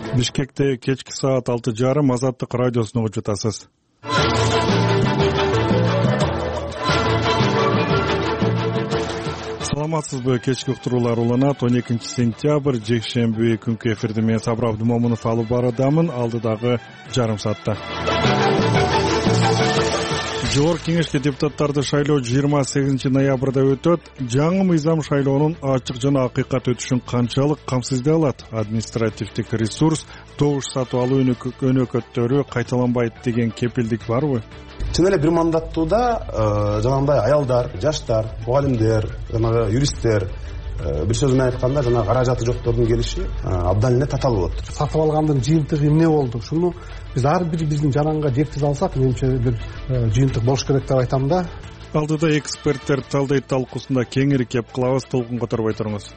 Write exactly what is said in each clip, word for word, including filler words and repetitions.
Бишкекте кечки саат алты жарым Азаттык радиосун угуп жатасыз. Саламатсызбы? Кечки уктуруулар уланат. он экинчи сентябрь жекшемби күнкү эфирди мен Сабыр Абдымомунов алып барадамын. Алдыдагы жарым саатта Жогорку кеңешке депутаттарды шайлоо жыйырма сегизинчи ноябрда өтөт. Жаңы мыйзам шайлоонун ачык жана акыйкат өтүшүн канчалык камсыздай алат? Административдик ресурс, добуш сатып алуу өнөкөттөрү кайталанбайт деген кепилдик барбы? Чын эле бир мандаттууда жанагындай аялдар, жаштар, мугалимдер, жанагы юристтер, бир сөз менен айтканда жана каражаты жоктордун келиши абдан эле татаал болот. Сатып алгандын жыйынтыгы эмне болду? Шуну биз ар бир биздин жаранга жеткизе алсак, менимче бир жыйынтык болуш керек деп айтам да. Алдыда эксперттер талдайт талкуусунда кеңири кеп кылабыз, толкун которбой туруңуз.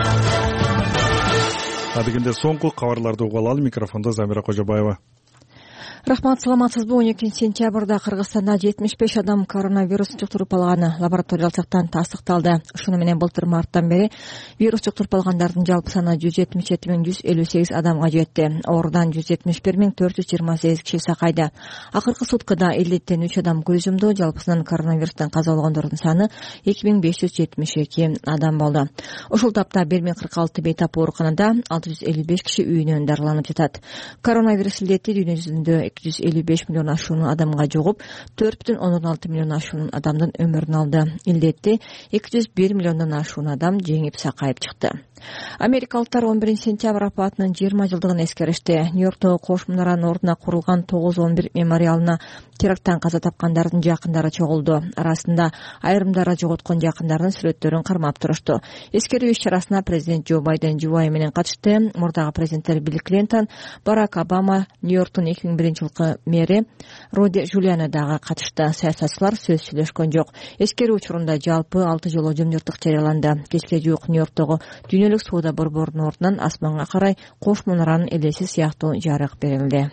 Адегенде соңку кабарларды угуп алалы. Микрофондо Замира Кожобаева. Рахмат, саламатсызбы? он экинчи сентябрда Кыргызстанда жетимиш беш адам коронавирус жуктуруп алганы лабораториялык жактан тастыкталды. Ушуну менен былтыр марттан бери вирус жуктуруп алгандардын жалпы саны жүз жетимиш жети миң жүз элүү сегиз адамга жетти. Оорудан жүз жетимиш бир миң төрт жүз жыйырма сегиз киши сакайды. Акыркы суткада илдеттен үч адам көз жумду. Жалпысынан коронавирустан каза болгондордун саны эки миң беш жүз жетимиш эки адам болду. Ушул тапта бир миң кырк алты бейтап ооруканада алты жүз элүү беш киши үйүнөн дарыланып жатат. Коронавирус илдети дүйнө жүзүндө эки жүз элүү беш миллион ашуунун адамга жугуп, төрт бүтүн ондон алты миллион ашуунун адамдын өмүрүн алды. Илдетти эки жүз бир миллиондон ашуун адам жеңип сакайып чыкты. Америкалыктар он биринчи сентябрь апатынын жыйырма жылдыгын эскеришти. Нью-Йорктогу Кош мунаранын ордуна курулган тогуз он бир мемориалына теракттан каза тапкандардын жакындары чогулду. Арасында айрымдары жоготкон жакындардын сүрөттөрүн кармап турушту. Эскерүү иш-чарасына президент Джо Байден жубайы менен катышты. Мурдагы президенттер Билл Клинтон, Барак Обама, Нью-Йорктун эки миң биринчи жылкы мэри Руди Жулиани дагы катышты. Саясатчылар сөз сүйлөшкөн жок. Эскерүү учурунда жалпы алты жолу жымжыртык жарыяланды. Кечке жуук Нью-Йорктогу дүйнөлүк соода борборунун ордунан асманга карай Кош мунаранын элеси сыяктуу жарык берилди.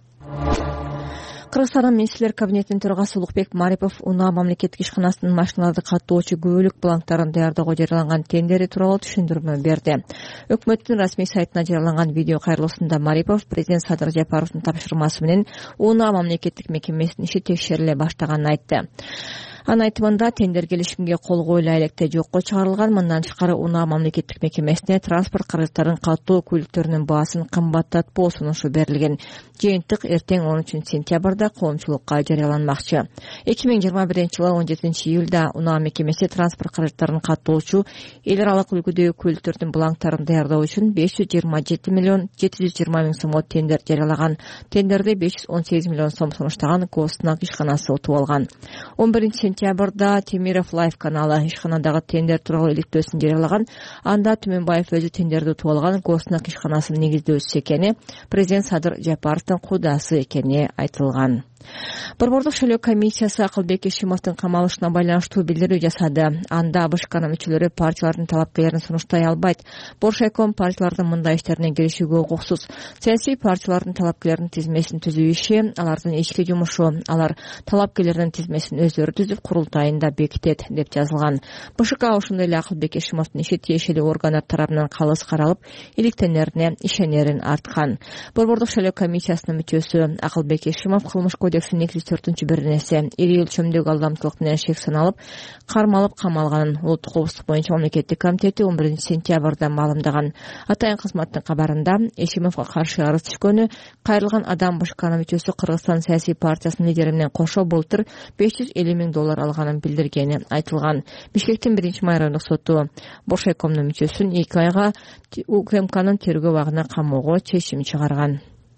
Кыргызстандын министрлер кабинетинин төрагасы Улукбек Марипов Унаа мамлекеттик ишканасынын машиналарды каттоочу күбөлүк бланктарын даярдоого жарыяланган тендери тууралуу түшүндүрмө берди. Өкмөттүн расмий сайтына жарыяланган видео кайрылуусунда Марипов президент Садыр Жапаровдун тапшырмасы менен Унаа мамлекеттик мекемесинин иши текшериле баштаганын айтты. Анын айтымында тендер келишимге кол коюла электе жокко чыгарылган. Мындан тышкары Унаа мамлекеттик мекемесине транспорт каражаттарын каттоо күлүктөрүнүн баасын кымбаттатпоо сунушу берилген. Жыйынтык эртең он үчүнчү сентябрда коомчулукка жарыяланмакчы. эки миң жыйырма биринчи жылы он жетинчи июлда Унаа мекемеси транспорт каражаттарын каттоочу эл аралык үлгүдөгү күлүктөрдүн бланктарын даярдоо үчүн беш жүз жыйырма жети миллион жети жүз жыйырма миң сомго тендер жарыялаган. Тендерди беш жүз он сегиз миллион сом сунуштаган Госнак ишканасы утуп алган. он биринчи сентябрда Темиров Лайф каналы ишканадагы тендер тууралуу иликтөөсүн жарыялаган. Анда Түмөнбаев өзү тендерди утуп алган. Госнак ишканасынын негиздөөчүсү экени, президент Садыр Жапаровдун кудасы экени айтылган. Борбордук шайлоо комиссиясы Акылбек Ишимовдун камалышына байланыштуу билдирүү жасады. Анда БШКнын мүчөлөрү партиялардын талапкерлерин сунуштай албайт. Боршайком партиялардын мындай иштерине киришүүгө укуксуз. Саясий партиялардын талапкерлердин тизмесин түзүү иши алардын ички жумушу. Алар талапкерлердин тизмесин өздөрү түзүп курултайында бекитет деп жазылган. БШК ошондой эле Акылбек Ишимовдун иши тиешелүү органдар тарабынан калыс каралып, иликтенерине ишенерин арткан. Борбордук шайлоо комиссиясынын мүчөсү Акылбек Ишимов кылмыш кодексинин эки жүз төртүнчү беренеси ири өлчөмдөгү алдамчылык менен шек саналып, кармалып камалганын Улуттук коопсуздук боюнча мамлекеттик комитети он биринчи сентябрда маалымдаган. Атайын кызматтын кабарында Ишимовго каршы арыз түшкөнү, кайрылган адам БШКнын мүчөсү Кыргызстан саясий партиясынын лидери менен кошо былтыр беш жүз элүү миң доллар алганын билдиргени айтылган. Бишкектин биринчи май райондук соту Боршайкомдун мүчөсүн эки айга УКМКнын тергөө абагына камоого чечим чыгарган.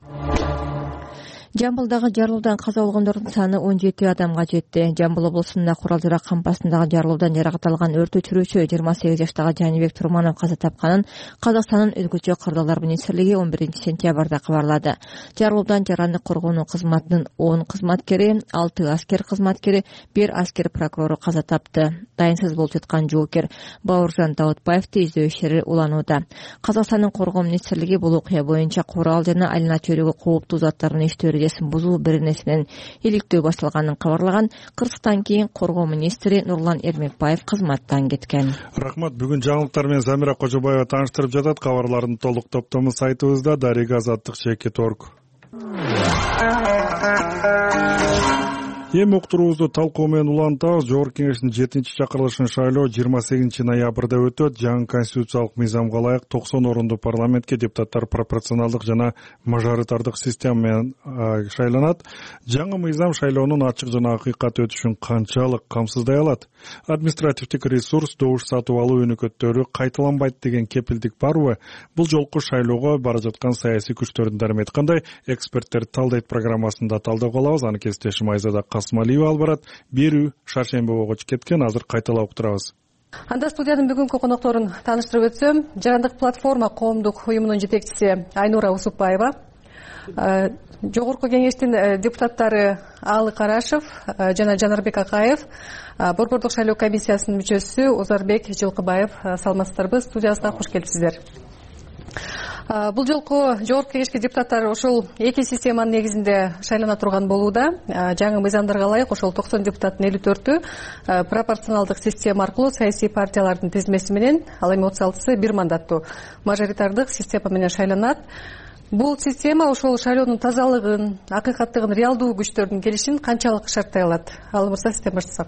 Жамбылдагы жарылуудан каза болгондордун саны он жети адамга жетти. Жамбыл облусунда Курал-Жарак кампасындагы жарылуудан жаракат алган өрт өчүрүүчү жыйырма сегиз жаштагы Жанибек Турманов каза тапканын Казакстандын өзгөчө кырдаалдар министрлиги он биринчи сентябрда кабарлады. Жарылуудан жарандык коргонуу кызматынын он кызматкери, алты аскер кызматкери, бир аскер прокурору каза тапты. Дайынсыз болуп жаткан жоокер Бауыржан Даутбаевди издөө иштери уланууда. Казакстандын коргоо министрлиги бул окуя боюнча курал жана айлана чөйрөгө кооптуу заттардын иштөөрү эрежесин бузуу бир нерсе менен иликтөө башталганын кабарлаган Кыргызстан кийин коргоо министри Нурлан Эрмекбаев кызматтан кеткен. Рахмат. Бүгүн жаңылыктар менен Замира Кожобаева тааныштырып жатат. Кабарлардын толук топтому сайтыбызда Дарига Азаттык чекит орг. Эми уктуруубузду талкуу менен улантабыз. Жогорку Кеңештин жетинчи чакырылышын шайлоо жыйырма сегизинчи ноябрда өтөт. Жаңы конституциялык мыйзамга ылайык токсон орундуу парламентке депутаттар пропорционалдык жана мажоритардык система менен шайланат. Жаңы мыйзам шайлоонун ачык жана акыйкат өтүшүн канчалык камсыздай алат? Административдик ресурс, добуш сатып алуу өнөкөттөрү кайталанбайт деген кепилдик барбы? Бул жолку шайлоого бара жаткан саясий күчтөрдүн дарамети кандай? Эксперттер талдайт программасында талдоого алабыз. Аны кесиптешим Айзада Касмалиева алып барат. Берүү шаршембиге кеткен. Азыр кайталап уктурабыз. Анда студиянын бүгүнкү конокторун тааныштырып өтсөм, Жаандык платформа коомдук уюмунун жетекчиси Айнура Усупбаева, Жогорку Кеңештин депутаттары Алы Карашев жана Жанарбек Акаев, Борбордук шайлоо комиссиясынын мүчөсү Озарбек Жылкыбаев. Саламатсыздарбы? Студиябызга кош келипсиздер. Бул жолку Жогорку Кеңешке депутаттар ошол эки системанын негизинде шайлана турган болууда. Жаңы мыйзамдарга ылайык ошол токсон депутаттын элүү төртү пропорционалдык система аркылуу саясий партиялардын тизмеси менен, ал эми отуз алтысы бир мандаттуу мажоритардык система менен шайланат. Бул система ошол шайлоонун тазалыгын, акыйкаттыгын, реалдуу күчтөрдүн келишин канчалык шарттай алат? Ал мырза, сизден баштасак.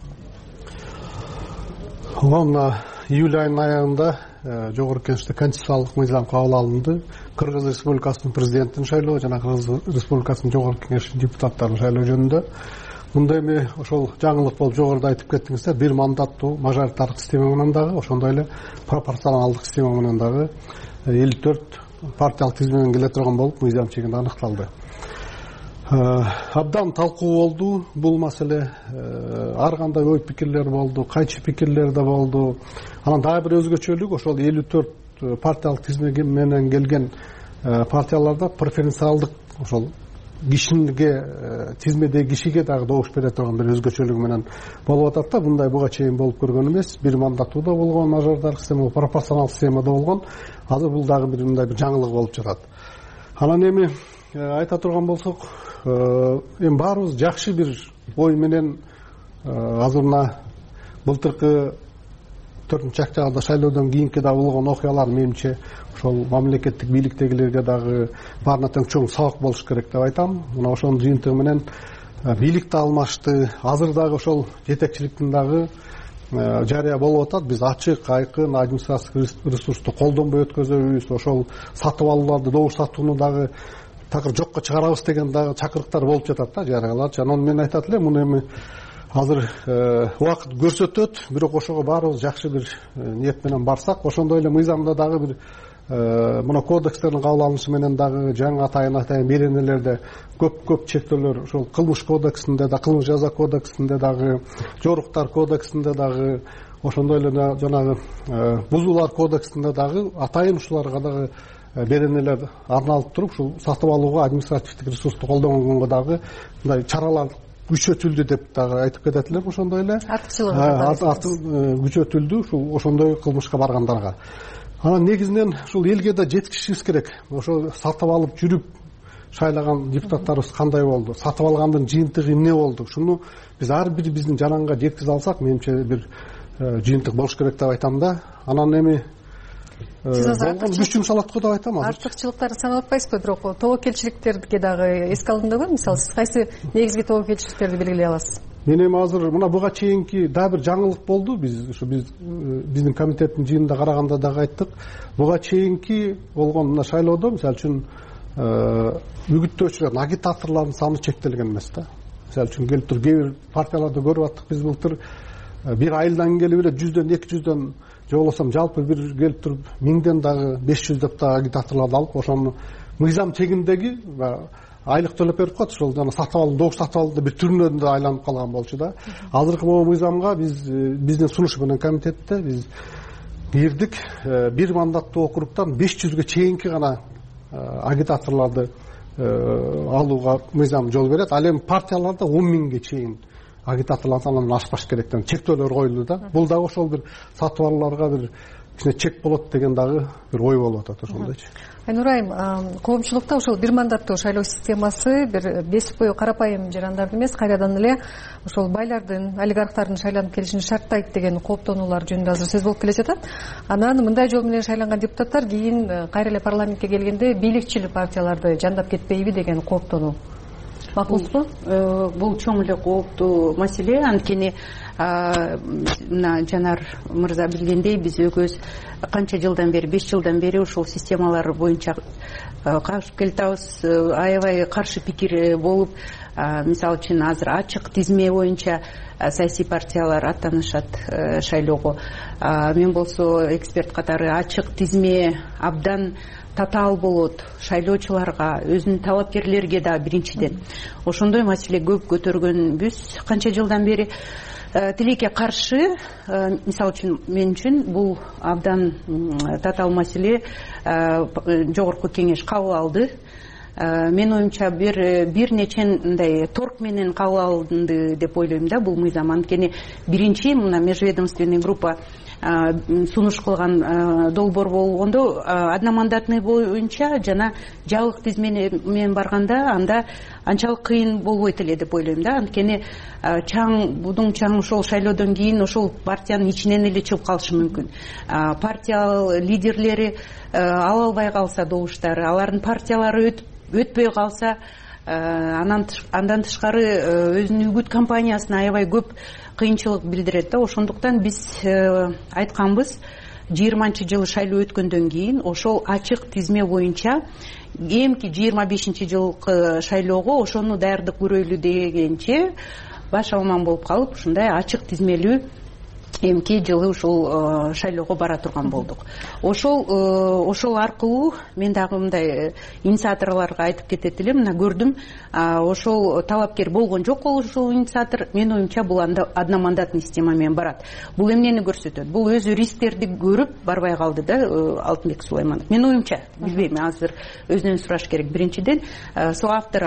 Мына июль айынын аягында Жогорку Кеңеште конституциялык мыйзам кабыл алынды. Кыргыз Республикасынын президентин шайлоо жана Кыргыз Республикасынын Жогорку Кеңешинин депутаттарын шайлоо жөнүндө. Мында эми ошол жаңылык болуп жогоруда айтып кеттиңиздер, бир мандаттуу мажоритардык система менен дагы, ошондой эле пропорционалдык система менен дагы элүү төрт партиялык тизме менен келе турган болуп мыйзам чегинде аныкталды. Абдан талкуу болду бул маселе. Ар кандай ой пикирлер болду, кайчы пикирлер да болду. Анан дагы бир өзгөчөлүгү ошол элүү төрт партиялык тизме менен келген партияларда преференциалдык ошол кишиге, тизмедеги кишиге дагы добуш бере турган бир өзгөчөлүгү менен болуп атат да. Мындай буга чейин болуп көргөн эмес. Бир мандаттуу да болгон мажоритардык система, пропорционал система да болгон. Азыр бул дагы бир мындай бир жаңылык болуп жатат. Анан эми айта турган болсок, эми баарыбыз жакшы бир ой менен азыр мына былтыркы төртүнчү октябрда шайлоодон кийинки да болгон окуялар менимче ошол мамлекеттик бийликтегилерге дагы баарына тең чоң сабак болуш керек деп айтам. Мына ошонун жыйынтыгы менен бийлик да алмашты. Азыр дагы ошол жетекчиликтин дагы жарыя болуп атат. Биз ачык, айкын административдик ресурсту колдонбой өткөзөбүз. Ошол сатып алууларды, добуш сатууну дагы такыр жокко чыгарабыз деген дагы чакырыктар болуп жатат да, жарыялар. Жана мен айтат элем, муну эми азыр убакыт көрсөтөт. Бирок ошого баарыбыз жакшы бир ниет менен барсак, ошондой эле мыйзамда дагы бир мына кодекстердин кабыл алынышы менен дагы жаңы атайын атайын беренелерде көп-көп чектөөлөр, ошол кылмыш кодексинде да, кылмыш жаза кодексинде дагы, жоруктар кодексинде дагы, ошондой эле жанагы бузуулар кодексинде дагы атайын ушуларга дагы беренелер арналып туруп, ушул сатып алууга административдик ресурсту колдонгонго дагы мындай чаралар күчөтүлдү деп дагы айтып кетет элем. Ошондой эле артыкчылыгы күчөтүлдү ушул ошондой кылмышка баргандарга. Анан негизинен ушул элге да жеткизишибиз керек. Ошо сатып алып жүрүп шайлаган депутаттарыбыз кандай болду? Сатып алгандын жыйынтыгы эмне болду? Шуну биз ар бир биздин жаранга жеткизе алсак, менимче бир жыйынтык болуш керек деп айтам да. Анан эми күч жумшалат го деп айтам. Артыкчылыктарды санап атпайсызбы? Бирок тобокелчиликтерге дагы эске алындыңызбы? Мисалы, сиз кайсы негизги тобокелчиликтерди белгилей аласыз? Мен эми азыр мына буга чейинки дагы бир жаңылык болду. Биз ушу биз биздин комитеттин жыйынында караганда дагы айттык. Буга чейинки болгон мына шайлоодо, мисалы үчүн, үгүттөөчүлөр, агитаторлордун саны чектелген эмес да. Мисалы үчүн келип туруп кээ бир партияларда көрүп аттык биз былтыр бир айылдан келип эле жүздөн эки жүздөн же болбосо жалпы бир келип туруп миңден дагы беш жүз деп дагы агитаторлорду алып, ошону мыйзам чегиндеги айлык төлөп берип коет. Ошол жана сатып алуу, добуш сатып алуу бир түрүнөн да айланып калган болчу да. Азыркы могу мыйзамга биз биздин сунуш менен комитетте биз кирдик. Бир мандаттуу округтан беш жүзгө чейинки гана агитаторлорду алууга мыйзам жол берет. Ал эми партияларда он миңге чейин агитаторлор санынан ашпаш керек деген чектөөлөр коюлду да. Бул дагы ошол бир сатып алууларга бир кичине чек болот деген дагы бир ой болуп атат ошондойчу. Айнура айым, коомчулукта ошол бир мандаттуу шайлоо системасы бир бесикбой карапайым жарандарды эмес, кайрадан эле ошол байлардын, олигархтардын шайланып келишин шарттайт деген кооптонуулар жөнүндө азыр сөз болуп келе жатат. Анан мындай жол менен шайланган депутаттар кийин кайра эле парламентке келгенде бийликчил партияларды жандап кетпейби деген кооптонуу. Макулсузбу? Бул чоң эле кооптуу маселе. Анткени мына Жанар мырза билгендей, биз өгөз канча жылдан бери, беш жылдан бери ушул системалар боюнча кашып келатабыз. Аябай каршы пикир болуп, мисалы үчүн азыр ачык тизме боюнча саясий партиялар аттанышат шайлоого. Мен болсо эксперт катары ачык тизме абдан татаал болот шайлоочуларга, өзүнүн талапкерлерге да биринчиден. Ошондой маселе көп көтөргөнбүз канча жылдан бери. Тилекке каршы, мисалы үчүн мен үчүн бул абдан татаал маселе. Жогорку кеңеш кабыл алды. Мен оюмча бир бир нече мындай торг менен кабыл алынды деп ойлойм да бул мыйзам. Анткени биринчи мына межведомственный группа сунуш кылган долбоор болгондо одномандатный боюнча жана жабык тизме менен барганда анда анчалык кыйын болбойт эле деп ойлойм да. Анткени чаң будуң чаң ошол шайлоодон кийин ошол партиянын ичинен эле чыгып калышы мүмкүн. Партия лидерлери ала албай калса добуштары, алардын партиялары өтпөй калса, андан тышкары өзүнүн үгүт компаниясына аябай көп кыйынчылык билдирет да. Ошондуктан биз айтканбыз, жыйырманчы жылы шайлоо өткөндөн кийин ошол ачык тизме боюнча эмки жыйырма бешинчи жылкы шайлоого ошону даярдык көрөйлү дегенче баш алман болуп калып, ушундай ачык тизмелүү эмки жылы ушул шайлоого бара турган болдук. Ошол ошол аркылуу мен дагы мындай инициаторлорго айтып кетет элем, мына көрдүм, ошол талапкер болгон жок ошол инициатор. Мен оюмча бул одномандатный система менен барат. Бул эмнени көрсөтөт? Бул өзү рисктерди көрүп барбай калды да Алтынбек Сулайманов. Мен оюмча, билбейм, азыр өзүнөн сураш керек. Биринчиден, соавтор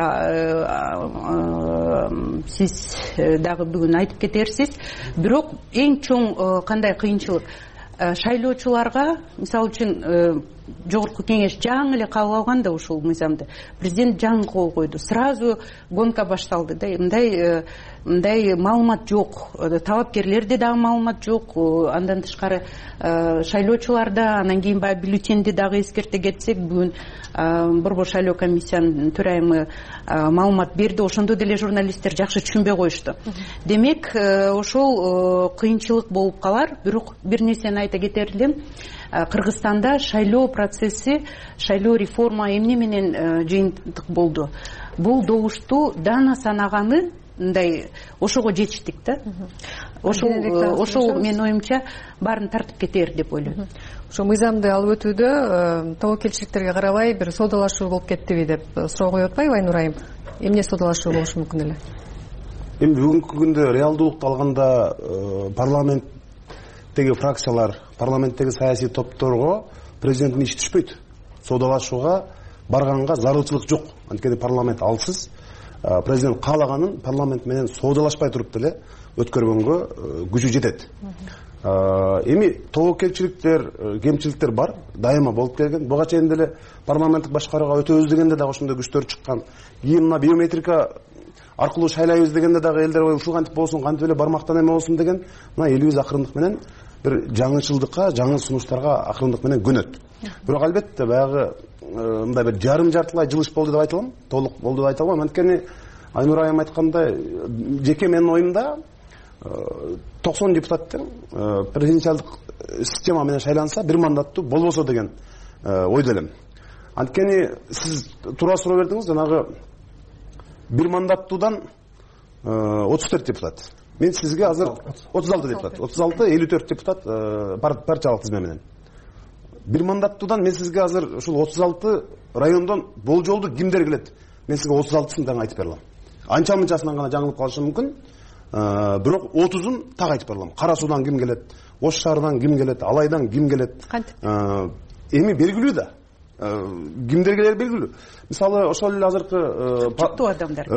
сиз дагы бүгүн айтып кетерсиз. Бирок эң чоң кандай кыйынчылык шайлоочуларга, мисалы үчүн жогорку кеңеш жаңы эле кабыл алганда ушул мыйзамды президент жаңы кол койду, сразу гонка башталды да. Мындай мындай маалымат жок, талапкерлерде дагы маалымат жок. Андан тышкары шайлоочуларда, анан кийин баягы бюллетенди дагы эскерте кетсек, бүгүн борбор шайлоо комиссиянын төрайымы маалымат берди. Ошондо деле журналисттер жакшы түшүнбөй коюшту. Демек, ошол кыйынчылык болуп калар. Бирок бир нерсени айта кетер элем. Кыргызстанда шайлоо процесси, шайлоо реформа эмне менен жыйынтык болду? Бул добушту дана санаганы мындай ошого жетиштик да. Ошол ошол мен оюмча баарын тартып кетер деп ойлойм. Ошо мыйзамды алып өтүүдө тобокелчиликтерге карабай бир соодалашуу болуп кеттиби деп суроо коюп атпайбы Айнура айым? Эмне соодалашуу болушу мүмкүн эле? Эми бүгүнкү күндө реалдуулукту алганда парламенттеги фракциялар, парламенттеги саясий топторго президенттин иши түшпөйт. Соодалашууга барганга зарылчылык жок. Анткени парламент алсыз. Президент каалаганын парламент менен соодалашпай туруп деле өткөргөнгө күчү жетет. Эми тобокелчиликтер, кемчиликтер бар, дайыма болуп келген. Буга чейин деле парламенттик башкарууга өтөбүз дегенде дагы ошондой күчтөр чыккан. Кийин мына биометрика аркылуу шайлайбыз дегенде дагы элдер ушул кантип болсун, кантип эле бармактан эме болсун деген, мына элибиз акырындык менен бир жаңычылдыкка, жаңы сунуштарга акырындык менен көнөт. Бирок албетте баягы мындай бир жарым жартылай жылыш болду деп айта алам, толук болду деп айта албайм. Анткени Айнура айым айткандай, жеке менин оюмда токсон депутаттын президенциалдык система менен шайланса бир мандаттуу болбосо деген ойдо элем. Анткени сиз туура суроо бердиңиз, жанагы бир мандаттуудан отуз төрт депутат. Мен сизге азыр отуз алты депутат, отуз алты элүү төрт депутат партиялык тизме менен. Бир мандаттуудан мен сизге азыр ушул отуз алты райондон болжолду кимдер келет? Мен сизге отуз алтысын так айтып бере алам. Анча мынчасынан гана жаңылып калышы мүмкүн. Бирок отузун так айтып бере алам. Кара Суудан ким келет? Ош шаарынан ким келет? Алайдан ким келет? Эми белгилүү да. Кимдер келери белгилүү. Мисалы, ошол эле азыркы жуктуу адамдар.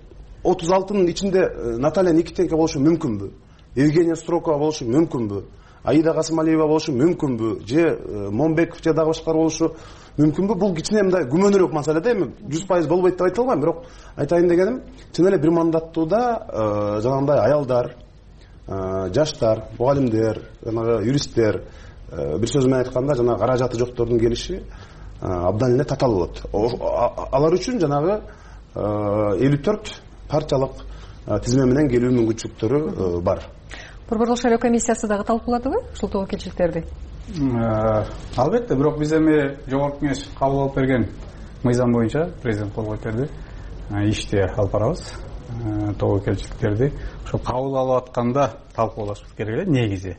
отуз алтынын ичинде Наталья Никитенко болушу мүмкүнбү? Евгения Строкова болушу мүмкүнбү? Аида Касымалиева болушу мүмкүнбү, же Момбеков же дагы башкалар болушу мүмкүнбү? Бул кичине мындай күмөнүрөөк маселе да, эми жүз пайыз болбойт деп айта албайм, бирок айтайын дегеним, чын эле бир мандаттууда жанагындай аялдар, жаштар, мугалимдер, жанагы юристтер, бир сөз менен айтканда жанагы каражаты жоктордун келиши абдан эле татаал болот. Алар үчүн жанагы элүү төрт партиялык тизме менен келүү мүмкүнчүлүктөрү бар. Борборлук шайлоо комиссиясы дагы талкууладыбы ушул тобокелчиликтерди? Албетте, бирок биз эми жогорку кеңеш кабыл алып берген мыйзам боюнча президент кол койгон ишти алып барабыз. Тобокелчиликтерди ошол кабыл алып атканда талкуулашыбыз керек эле негизи.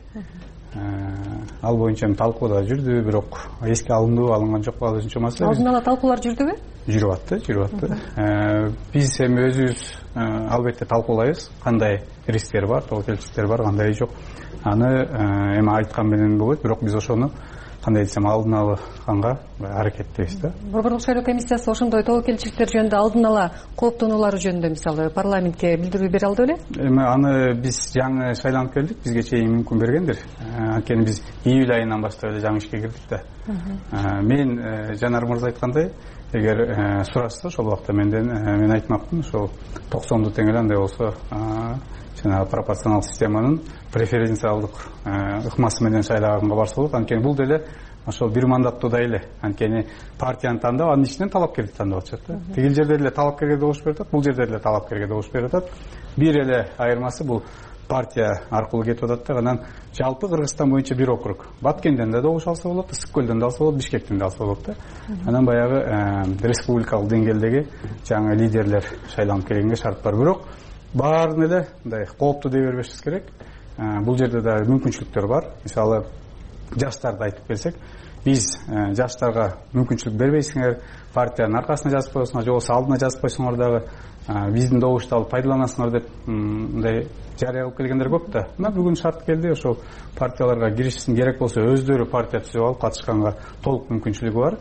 Ал боюнча эми талкууда жүрдү, бирок эске алындыбы, алынган жокпу, ал өзүнчө маселе. Алдын ала талкуулар жүрдүбү? Жүрүп атты, жүрүп атты. Биз эми өзүбүз албетте талкуулайбыз, кандай рисктер бар, тобокелчиликтер бар, кандай жок. Аны эми айткан менен болбойт, бирок биз ошону кандай десем алдын алганга аракеттейбиз да. Борборлук шайлоо комиссиясы ошондой тобокелчиликтер жөнүндө алдын ала кооптонуулары жөнүндө мисалы парламентке билдирүү бере алды беле? Эми аны биз жаңы шайланып келдик, бизге чейин мүмкүн бергендир. Анткени биз июль айынан баштап эле жаңы ишке кирдик да. Мен Жанар мырза айткандай, эгер сурашса ошол убакта менден мен айтмакмын, ошол токсонду тең эле андай болсо жана пропорционал системанын преференциалдык ыкмасы менен шайлаганга барса болот. Анткени бул деле ошол бир мандаттуу эле. Анткени партияны тандап, анын ичинен талапкерди тандап атышат да. Тигил жерде эле талапкерге добуш берип атат, бул жерде эле талапкерге добуш берип атат. Бир эле айырмасы бул партия аркылуу кетип атат да. Анан жалпы Кыргызстан боюнча бир округ. Баткенден да добуш алса болот, Ысык көлдөн да алса болот, Бишкектен да алса болот да. Анан баягы республикалык деңгээлдеги жаңы лидерлер шайланып келгенге шарт бар. Бирок баарын эле мындай кооптуу дей бербешибиз керек. Бул жерде да мүмкүнчүлүктөр бар. Мисалы жаштарды айтып келсек, биз жаштарга мүмкүнчүлүк бербейсиңер, партиянын аркасына жазып коесуңар, же болбосо алдына жазып койсоңор дагы биздин добушту алып пайдаланасыңар деп мындай жарыя кылып келгендер көп да. Мына бүгүн шарт келди, ошол партияларга киришсин, керек болсо өздөрү партия түзүп алып катышканга толук мүмкүнчүлүгү бар.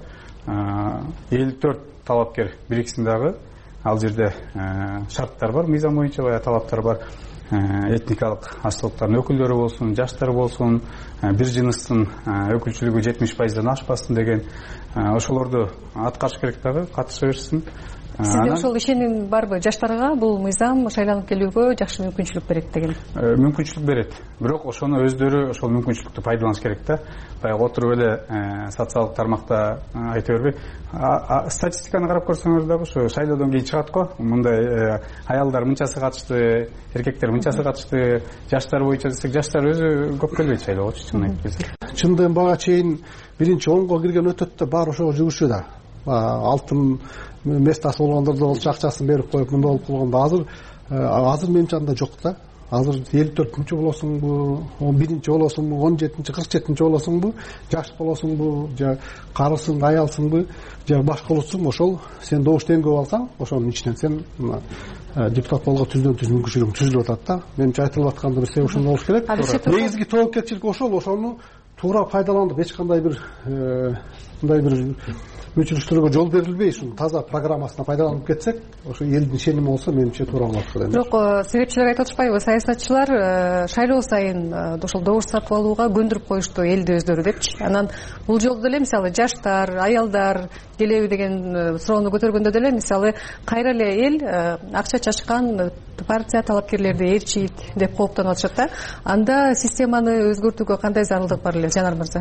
элүү төрт талапкер бириксин дагы. Ал жерде шарттар бар, мыйзам боюнча баягы талаптар бар. Этникалык аштылыктардын өкүлдөрү болсун, жаштар болсун, бир жыныстын өкүлчүлүгү жетимиш пайыздан ашпасын деген. Ошолорду аткарыш керек дагы, катыша берсин. Сизде ошол ишеним барбы? Жаштарга бул мыйзам шайланып келүүгө жакшы мүмкүнчүлүк берет деген. Мүмкүнчүлүк берет. Бирок ошону өздөрү ошол мүмкүнчүлүктү пайдаланыш керек да. Баягы отуруп эле социалдык тармакта айта бербей. Статистиканы карап көрсөңөр дагы ошо шайлоодон кийин чыгат го. Мындай аялдар мынчасы катышты, эркектер мынчасы катышты, жаштар боюнча десек, жаштар өзү көп келбейт шайлоого, чын айтып келсек. Чындыгын бага чейин биринчи онго кирген өтөт да, баары ошого жүрүшү да. Алтын местасы болгондордо болчу акчасын берип коюп мындай болуп калганда азыр азыр менимче андай жок да. Азыр элүү төртүнчү болосуңбу, он биринчи болосуңбу, он жетинчи, кырк жетинчи болосуңбу, жаш болосуңбу, же карысың, аялсыңбы, же башка улутсуңбу, ошол сен добушту эң көп алсаң, ошонун ичинен сен депутат болууга түздөн түз мүмкүнчүлүгүң түзүлүп атат да. Менимче айтылып атканда бир себеп ошондо болуш керек. Негизги тобокелчилик ошол, ошону туура пайдаланып, эч кандай бир мындай бир өчүрүштөргө жол берилбей, ушул таза программасына пайдаланып кетсек, ошо элдин ишеними болсо менимче туура болот деп. Бирок себепчилер айтып атышпайбы, саясатчылар шайлоо сайын ошол добуш сатып алууга көндүрүп коюшту элди өздөрү депчи. Анан бул жолду деле мисалы жаштар, аялдар келеби деген суроону көтөргөндө деле мисалы кайра эле эл акча чачкан партия талапкерлерди ээрчийт деп кооптонуп атышат да. Анда системаны өзгөртүүгө кандай зарылдык бар эле, Жанар мырза?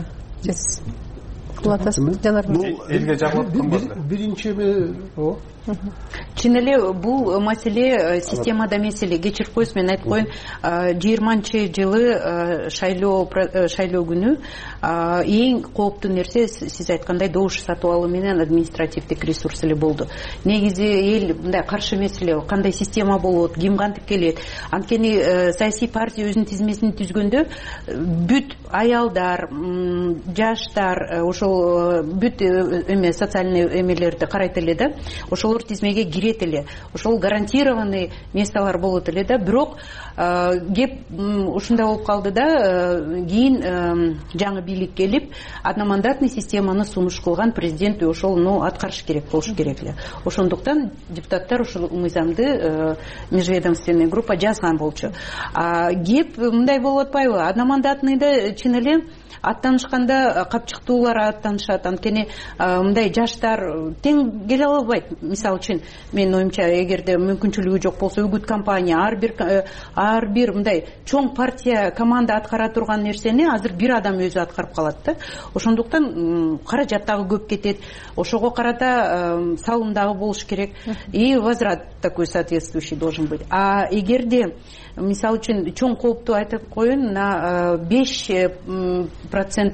Элге жагылып биринчи эме о чын эле бул маселе системада меселе. Кечирип коюңуз, мен айтып коеюн, жыйырманчы жылы шайлоо шайлоо күнү эң кооптуу нерсе сиз айткандай добуш сатып алуу менен административдик ресурс эле болду. Негизи эл мындай каршы меселе, кандай система болот, ким кантип келет. Анткени саясий партия өзүнүн тизмесин түзгөндө бүт аялдар, жаштар, ошол бүт эме социальный эмелерди карайт эле да. Ошолор тизмеге кирет эле. Ошол гарантированный месталар болот эле да. Бирок кеп ушундай болуп калды да, кийин жаңы бийлик келип одномандатный системаны сунуш кылган президент ошол аткарыш керек болуш керек эле. Ошондуктан депутаттар ушул мыйзамды межведомственный группа жазган болчу. Кеп мындай болуп атпайбы? Одномандатныйда чын эле аттанышканда капчыктуулар аттанышат, анткени мындай жаштар тең келе албайт. Мисалы үчүн менин оюмча, эгерде мүмкүнчүлүгү жок болсо, үгүт компания, ар бир ар бир мындай чоң партия команда аткара турган нерсени азыр бир адам өзү аткарып калат да. Ошондуктан каражат дагы көп кетет. Ошого карата салым дагы болуш керек. И возврат такой соответствующий должен быть. А эгерде мисалы үчүн чоң коопту айтып коеюн, на беш процент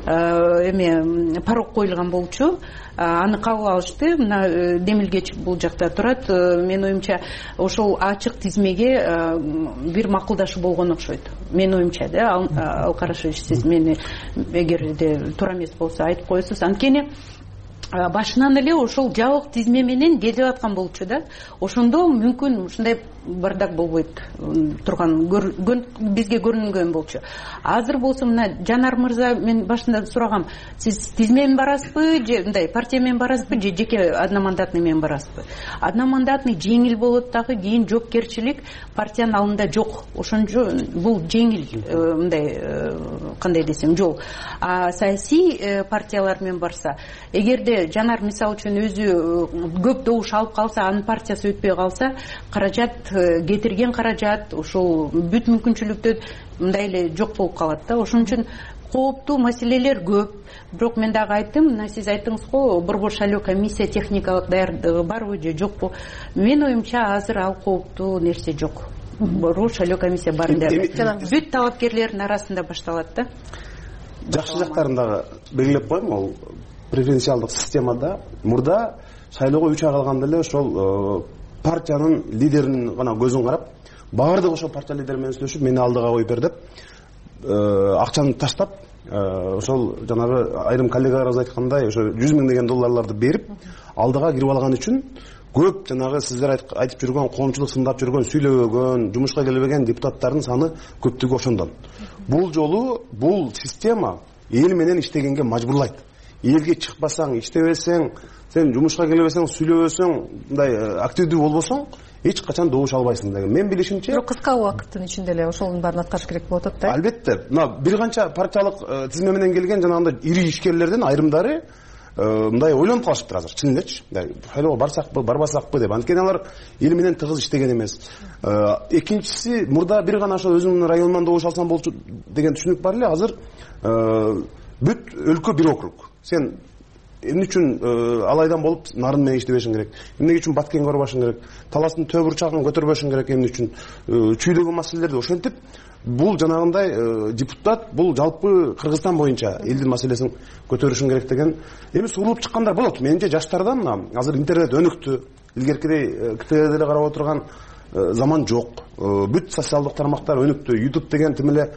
эме порог коюлган болчу. Аны кабыл алышты. Мына Демилгеч бул жакта турат. Менин оюмча, ошол ачык тизмеге бир макулдашуу болгон окшойт. Менин оюмча да, ал карашыч, сиз мени эгерде туура эмес болсо айтып коесуз. Анткени башынан эле ошол жабык тизме менен келип аткан болчу да. Ошондо мүмкүн ушундай бардак болбойт турган бизге көрүнгөн болчу. Азыр болсо мына Жанар мырза, мен башында сурагам, сиз тизме менен барасызбы, же мындай партия менен барасызбы, же жеке одномандатный менен барасызбы? Одномандатный жеңил болот дагы, кийин жоопкерчилик партиянын алдында жок. Ошончо бул жеңил мындай кандай десем жол. А саясий партиялар менен барса, эгерде Жанар мисалы үчүн өзү көп добуш алып калса, анын партиясы өтпөй калса, каражат кетирген каражат ошол бүт мүмкүнчүлүктөр мындай эле жок болуп калат да. Ошон үчүн кооптуу маселелер көп. Бирок мен дагы айттым, мына сиз айттыңыз го, борбор шайлоо комиссия техникалык даярдыгы барбы же жокпу? Менин оюмча, азыр ал кооптуу нерсе жок. Борбор шайлоо комиссия бар деп. Бүт талапкерлердин арасында башталат да. Жакшы жактарын дагы белгилеп коем. Ол преференциалдык системада мурда шайлоого үч ай калганда эле ошол партиянын лидеринин гана көзүн карап, баардык ошол партия лидери менен сүйлөшүп, мени алдыга коюп бер деп, акчаны таштап, ошол жанагы айрым коллегаларыбыз айткандай, ошо жүз миң деген долларларды берип, алдыга кирип алган үчүн көп жанагы сиздер айтып жүргөн, коомчулук сындап жүргөн, сүйлөбөгөн, жумушка келбеген депутаттардын саны көптүгү ошондон. Бул жолу бул система эл менен иштегенге мажбурлайт. Элге чыкпасаң, иштебесең, сен жумушка келбесең, сүйлөбөсөң, мындай активдүү болбосоң, эч качан добуш албайсың деген. Мен билишимче, бирок кыска убакыттын ичинде эле ошонун баарын аткарыш керек болот атат да. Албетте, мына бир канча партиялык тизме менен келген жанагындай ири ишкерлердин айрымдары мындай ойлонуп калышыптыр азыр, чын элечи. Шайлоого барсакпы, барбасакпы деп. Анткени алар эл менен тыгыз иштеген эмес. Экинчиси, мурда бир гана ошо өзүмдүн районуман добуш алсам болчу деген түшүнүк бар эле. Азыр бүт өлкө бир округ. Сен эмне үчүн алайдан болуп нарын менен иштебешиң керек? Эмне үчүн Баткенге барбашың керек? Таластын төбүр бурчагын көтөрбөшүң керек? Эмне үчүн? Чүйдөгү маселелерди ошентип, бул жанагындай депутат, бул жалпы Кыргызстан боюнча элдин маселесин көтөрүшүң керек деген. Эми сурулуп чыккандар болот. Менимче жаштардан азыр интернет өнүктү. Илгеркидей КТГ деле карап отурган заман жок. Бүт социалдык тармактар өнүктү. YouTube деген тим эле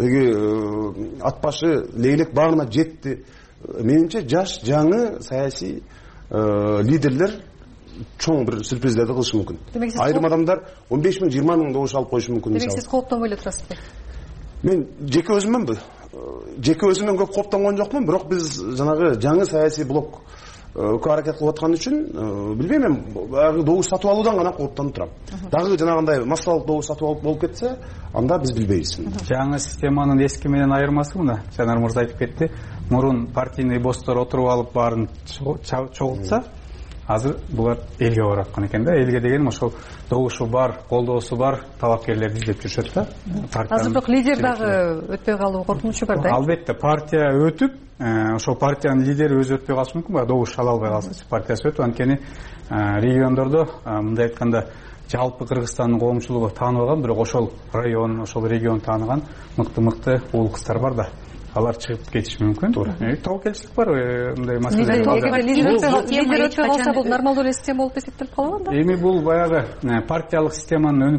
ат башы лейлек багына жетти. Менимче жаш жаңы саясий лидерлер чоң бир сюрприздерди кылышы мүмкүн. Айрым адамдар он беш миң, жыйырма миң добуш алып коюшу мүмкүн. Демек сиз кооптонбой эле турасызбы? Мен жеке өзүмөнбү. Жеке өзүмөн көп кооптонгон жокмун, бирок биз жанагы жаңы саясий блок ко аракет кылып аткан үчүн билбейм, мен баягы добуш сатып алуудан гана кооптонуп турам. Дагы жанагындай массалык добуш сатып алып болуп кетсе, анда биз билбейбиз. Жаңы системанын эски менен айырмасы мына, Жанар мырза айтып кетти. Мурун партийный босстор отуруп алып баарын чогултса, азыр булар элге барып аткан экен да. Элге деген ошол добушу бар, колдоосу бар талапкерлерди издеп жүрүшөт да. Азыр бирок лидер дагы өтпөй калуу коркунучу бар да. Албетте, партия өтүп, ошол партиянын лидери өзү өтпөй калышы мүмкүн, баягы добуш ала албай калса, партиясы өтүп, анткени региондордо мындай айтканда жалпы Кыргызстандын коомчулугу тааныбаган, бирок ошол район, ошол регион тааныган мыкты-мыкты уул кыздар бар да. Алар чыгып кетиши мүмкүн. Тобокелчилик бар, мындай маселелер. Лидер өтпөй калса, бул нормалдуу эле система болуп эсептелип калабы анда? Эми бул баягы партиялык системанын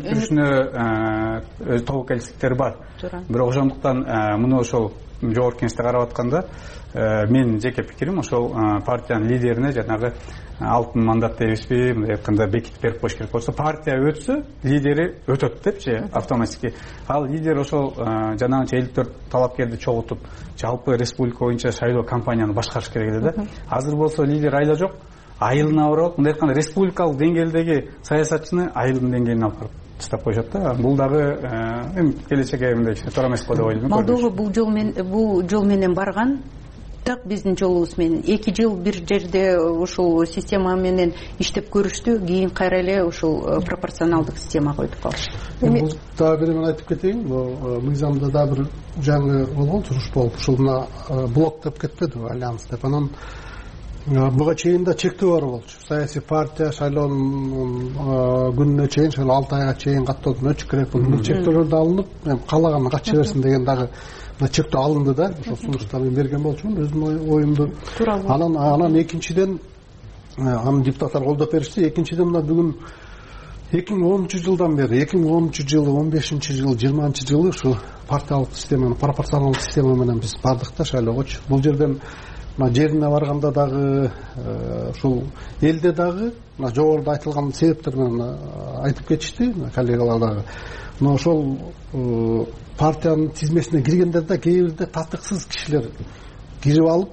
өнүктүрүшүнө тобокелчиликтер бар. Бирок ошондуктан муну ошол жогорку кеңеште карап атканда менин жеке пикирим ошол партиянын лидерине жанагы алтын мандат дейбизби, мындай айтканда бекитип берип коюш керек болсо, партия өтсө лидери өтөт депчи автоматически. Ал лидер ошол жанагынча элүү төрт талапкерди чогултуп жалпы республика боюнча шайлоо кампанияны башкарыш керек эле да. Азыр болсо лидер айла жок, айылына барып, мындай айтканда республикалык деңгээлдеги саясатчыны айылдын деңгээлине алып барып тастап коюшат да. Бул дагы эми келечекке мындай туура эмес го деп ойлойм. Молдова бул жол менен бул жол менен барган. Так биздин жолубуз менен эки жыл бир жерде ушул система менен иштеп көрүштү, кийин кайра эле ушул пропорционалдык системага өтүп калышты. Бул дагы бир мен айтып кетейин, бул мыйзамда да бир жаңы болгон туруш болуп, ушул мына блок деп кетпеди, альянс деп. Анан буга чейин да чектөө бар болчу. Саясий партия шайлоонун күнүнө чейин, шайлоо алты айга чейин каттоодон өтүш керек болду. Бул чектөөлөр да алынып, каалаганын катыша берсин деген дагы чектөө алынды да. Ошол сунуштарды берген болчумун, өзүмдүн оюмду. Анан анан экинчиден аны депутаттар колдоп беришти. Экинчиден мына бүгүн эки миң онунчу жылдан бери, эки миң онунчу жылы, он бешинчи жылы, жыйырманчы жылы ушу партиялык системаны, пропорционалдык система менен биз бардык да шайлоогочу. Бул жерден мына жерине барганда дагы ушул элде дагы мына жогоруда айтылган себептер менен айтып кетишти коллегалар дагы. Мына ошол партиянын тизмесине киргендер да кээ бирде татыксыз кишилер кирип алып,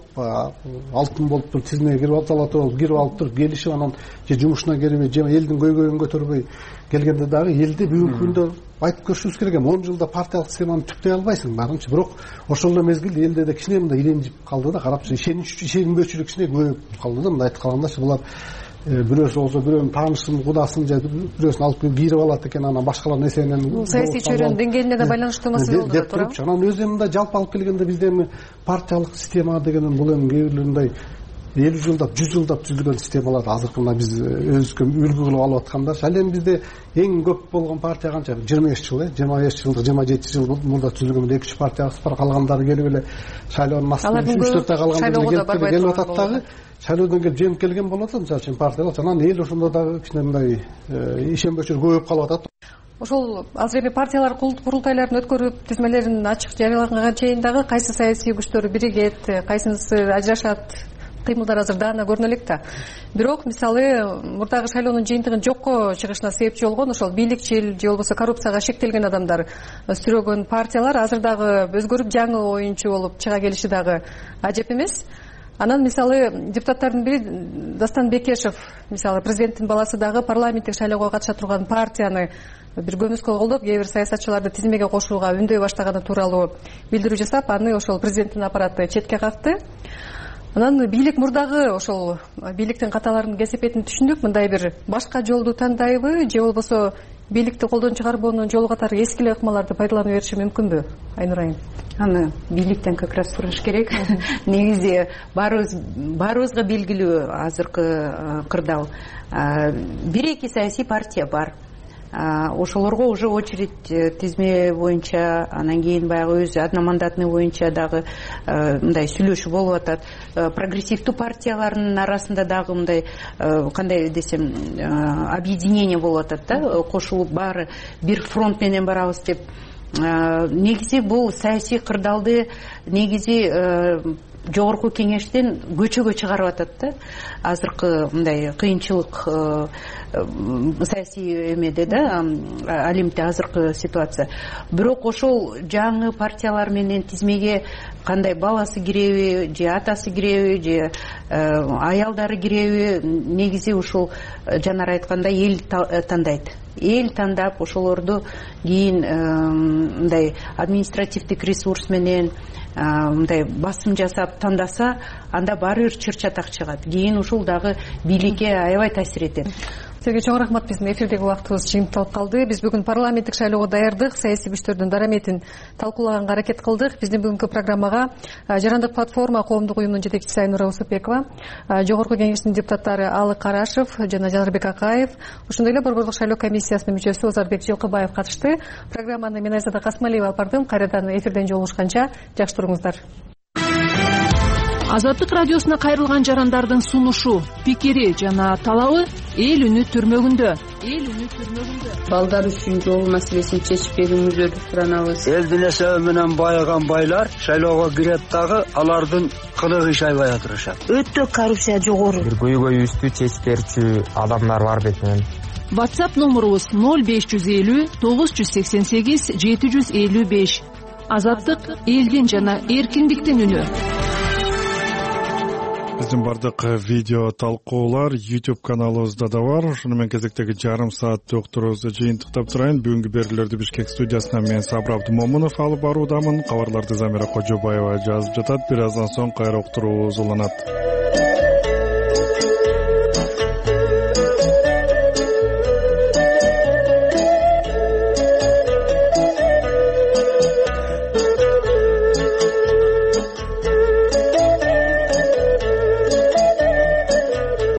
алтын болуп туруп тизмеге кирип алып, талата болуп кирип алып туруп келишип, анан же жумушуна келбей, же элдин көйгөйүн көтөрбөй келгенде дагы элде бүгүнкү күндө айтып көрүшүбүз керек. Эми он жылда партиялык системаны түптөй албайсың барынча, бирок ошол эле мезгилде элде да кичине мындай иренжип калды да, карапчы ишенич ишенбөөчүлүк кичине көбөйүп калды да. Мындай айтканда булар бирөөсү болсо бирөөнүн таанышын, кудасын же бирөөсүн алып келип кирип алат экен, анан башкалар эсенен саясий чөйрөнүн деңгээлине да байланыштуу маселе болду, туура. Анан өзү мындай жалпы алып келгенде бизде эми партиялык система деген бул эми кээ бирлер мындай элүү жылдап, жүз жылдап түзүлгөн системалар азыркы мына биз өзүбүзгө үлгү кылып алып аткандар. Ал эми бизде эң көп болгон партия канча? жыйырма беш жыл, жыйырма беш жылдык, жыйырма жети жыл мурда түзүлгөн эки үч партиябыз бар, калгандары келип эле шайлоонун астына үч төрт ай калгандары келип атат дагы. Шайлоодон келип жеңип келген болот, мисалы үчүн партиялар. Анан эл ошондо дагы кичине мындай ишенбөөчүлүк көбөйүп калып атат. Ошол азыр эми партиялар курултайларын өткөрүп, тизмелерин ачык жарыялаганга чейин дагы кайсы саясий күчтөр биригет, кайсынысы ажырашат, кыймылдар азыр даана көрүнө элек да. Бирок мисалы мурдагы шайлоонун жыйынтыгын жокко чыгышына себепчи болгон ошол бийликчил же болбосо коррупцияга шектелген адамдар сүрөгөн партиялар азыр дагы өзгөрүп жаңы оюнчу болуп чыга келиши дагы ажеп эмес. Анан мисалы депутаттардын бири Дастан Бекешев, мисалы президенттин баласы дагы парламенттик шайлоого катыша турган партияны бир көмүскө колдоп, кээ бир саясатчыларды тизмеге кошууга үндөй баштаганы тууралуу билдирүү жасап, аны ошол президенттин аппараты четке какты. Анан бийлик мурдагы ошол бийликтин каталарын кесепетин түшүнүп, мындай бир башка жолду тандайбы, же болбосо бийликти колдон чыгарбоонун жолу катары эски эле ыкмаларды пайдалана бериши мүмкүнбү? Айнур айым. Аны бийликтен как раз сураш керек. Негизи баарыбыз баарыбызга белгилүү азыркы кырдаал. Бир эки саясий партия бар. Ошолорго уже очередь тизме боюнча, анан кийин баягы өзү одномандатный боюнча дагы мындай сүйлөшүү болуп атат. Прогрессивдүү партиялардын арасында дагы мындай кандай десем объединение болуп атат да, кошулуп баары бир фронт менен барабыз деп. Негизи бул саясий кырдаалды негизи жогорку кеңештен көчөгө чыгарып атат да. Азыркы мындай кыйынчылык саясий эмеде да, алимде азыркы ситуация. Бирок ошол жаңы партиялар менен тизмеге кандай баласы киреби, же атасы киреби, же аялдары киреби, негизи ушул жанар айткандай эл тандайт. Эл тандап ошолорду кийин мындай административдик ресурс менен мындай басым жасап тандаса, анда баары бир чыр чатак чыгат. Кийин ушул дагы бийликке аябай таасир этет. Сизге чоң рахмат. Биздин эфирдеги убактыбыз жыйынтыкталып калды. Биз бүгүн парламенттик шайлоого даярдык, саясий күчтөрдүн дараметин талкуулаганга аракет кылдык. Биздин бүгүнкү программага Жарандык платформа коомдук уюмунун жетекчиси Айнура Усупбекова, Жогорку кеңештин депутаттары Алы Карашев жана Жанарбек Акаев, ошондой эле Борборлук шайлоо комиссиясынын мүчөсү Озарбек Жылкыбаев катышты. Программаны мен Айзада Касмалиева алып бардым. Кайрадан эфирден жолугушканча жакшы туруңуздар. Азаттык радиосуна кайрылган жарандардын сунушу, пикири жана талабы эл үнү түрмөгүндө. Эл үнү түрмөгүндө. Балдар үчүн жол маселесин чечип берүүңүздөрдү суранабыз. Элдин эсеби менен байыган байлар шайлоого кирет дагы алардын кылыгы шайбай отурушат. Өтө коррупция жогору. Бир көйгөйүбүздү чечип берчү адамдар бар бетинен. WhatsApp номурубуз ноль беш жүз элүү тогуз жүз сексен сегиз жети жүз элүү беш. Азаттык элдин жана эркиндиктин үнү. Биздин бардык видео талкуулар YouTube каналыбызда да бар. Ошону менен кезектеги жарым саат доктурубузду жыйынтыктап турайын. Бүгүнкү берүүлөрдү Бишкек студиясынан мен Сабыр Абдымомунов алып баруудамын. Кабарларды Замира Кожобаева жазып жатат. Бир аздан соң кайра уктуруубуз уланат.